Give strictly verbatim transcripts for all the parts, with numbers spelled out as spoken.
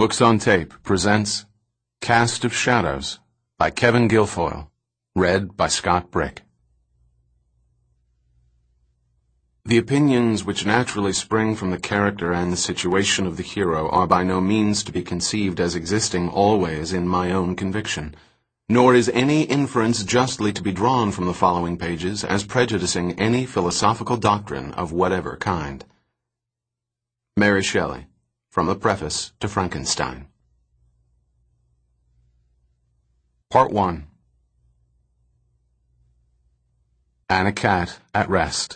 Books on Tape presents Cast of Shadows by Kevin Guilfoyle, read by Scott Brick. The opinions which naturally spring from the character and the situation of the hero are by no means to be conceived as existing always in my own conviction, nor is any inference justly to be drawn from the following pages as prejudicing any philosophical doctrine of whatever kind. Mary Shelley, from the Preface to Frankenstein. Part one. And a Cat at Rest.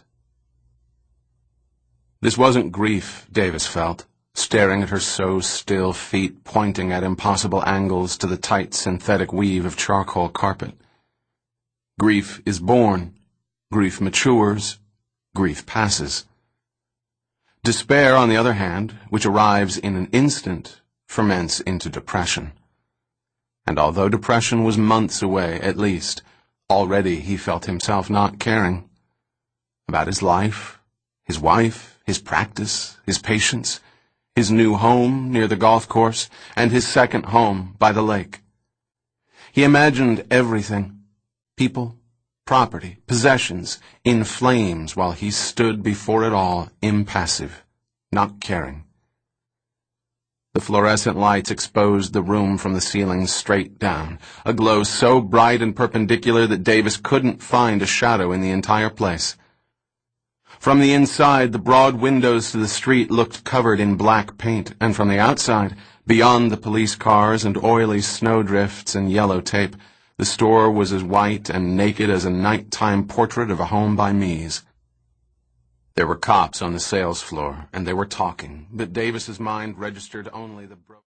This wasn't grief, Davis felt, staring at her so-still feet pointing at impossible angles to the tight synthetic weave of charcoal carpet. Grief is born, grief matures, grief passes. Despair, on the other hand, which arrives in an instant, ferments into depression. And although depression was months away, at least, already he felt himself not caring about his life, his wife, his practice, his patients, his new home near the golf course, and his second home by the lake. He imagined everything, people, property, possessions, in flames while he stood before it all, impassive, not caring. The fluorescent lights exposed the room from the ceiling straight down, a glow so bright and perpendicular that Davis couldn't find a shadow in the entire place. From the inside, the broad windows to the street looked covered in black paint, and from the outside, beyond the police cars and oily snowdrifts and yellow tape, the store was as white and naked as a nighttime portrait of a home by Mies. There were cops on the sales floor, and they were talking, but Davis's mind registered only the broken